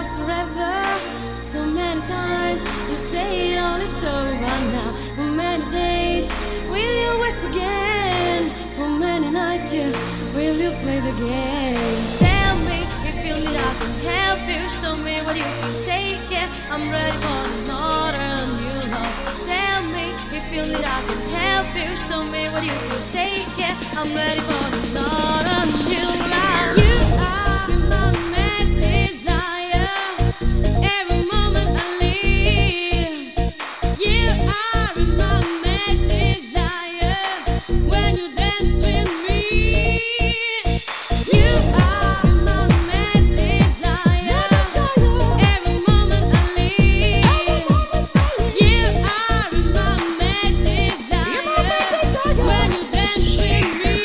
last forever. So many times you say it all, it's over now. How many days will you waste again? How many nights will you play the game? Tell me if you need I can help you. Show me what you can take it. I'm ready for another new love. Tell me if you need I can help you. Show me what you can take it. I'm ready for another new love. You are my mad desire. Every moment I live. You are my mad desire. When you dance with me. You are my mad desire. Every moment I live. You are my mad desire. When you dance with me.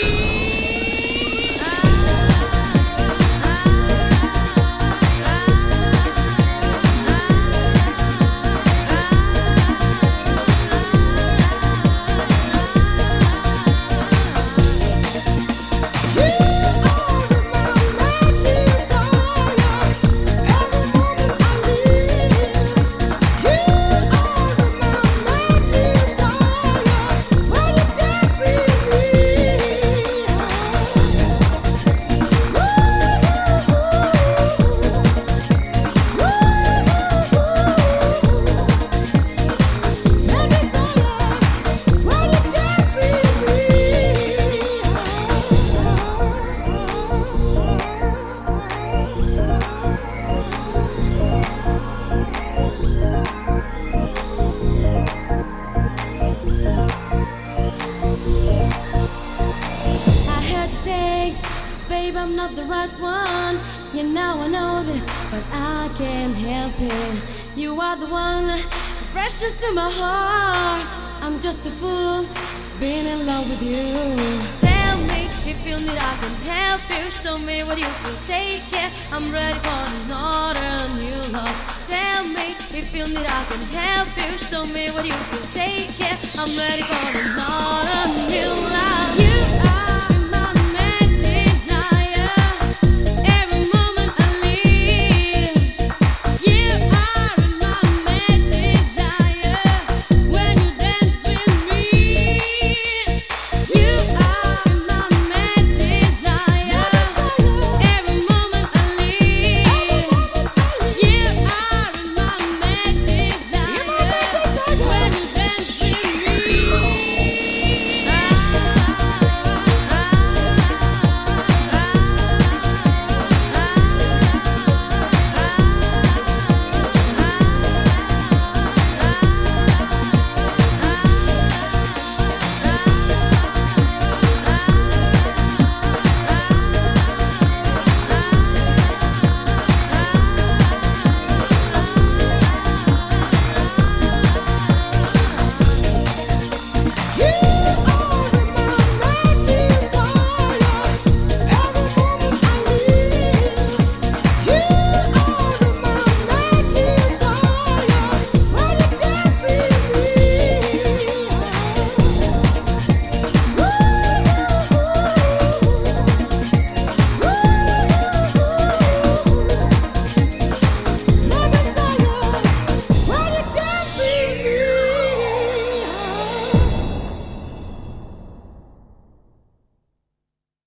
Babe, I'm not the right one. Yeah, now I know this, but I can't help it. You are the one, precious to my heart. I'm just a fool, being in love with you. Tell me if you need I can help you. Show me what you can take it. I'm ready for another new love. Tell me if you need I can help you. Show me what you can take it. I'm ready for